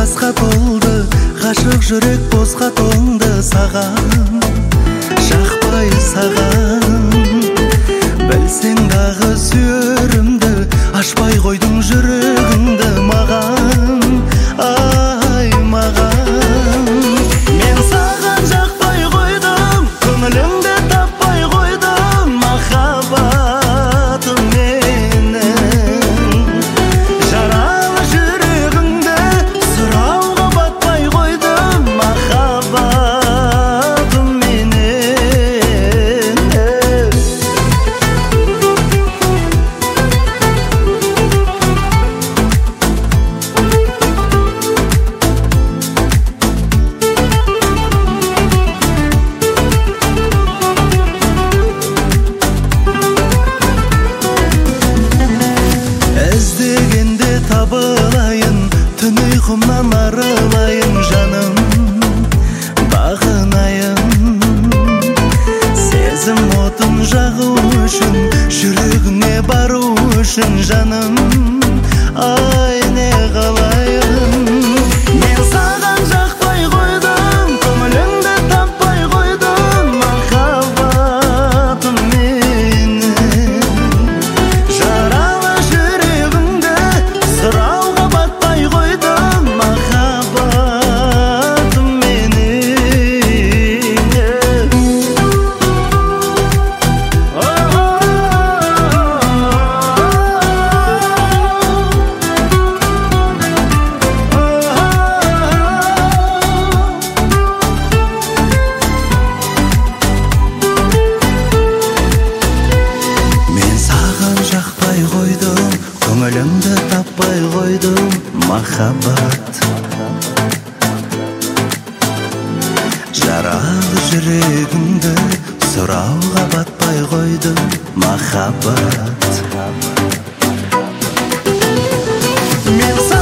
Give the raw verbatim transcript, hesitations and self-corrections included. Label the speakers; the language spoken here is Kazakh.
Speaker 1: ылғасқа толды, ғашық жүрек босқа тоңды. Саған жақпай саған, білсең дағы сүйерімді, ашпай қойдың жүрегіңді маған, ай маған. Мен саған жақпай қойдым, көңіліңді таппай қойдым, махаббатым менің. Жаралы жүрегіңді сұрауға батпай қойдым, махаббатым менің. Іздегенде табылайын, түн ұйқымнан арылайын, жаным бағынайын. Сезім отын жағу үшін, жүрегіңе бару үшін, жаным ай не қалайын. Мен саған жақпай қойдым, көңіліңді таппай қойдым, махаббатым менің. Жаралы жүрегіңді сұрауға батпай қойдым, махаббатым менің. Мен саған жақпай қойдым, көңілімді таппай қойдым, махаббат. Жаралы жүрегімді сұрауға батпай қойдым, махаббат. Мен